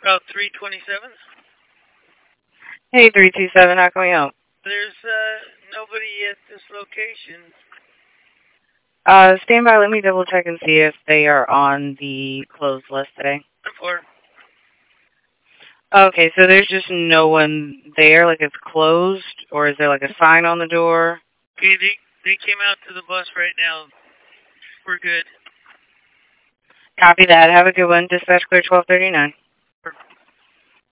Route 327. Hey, 327, how can we help? There's nobody at this location. Stand by, let me double check and see if they are on the closed list today. Or Okay, so there's just no one there, like it's closed, or is there like a sign on the door? okay, they came out to the bus right now. We're good. Copy that. Have a good one. Dispatch clear 1239.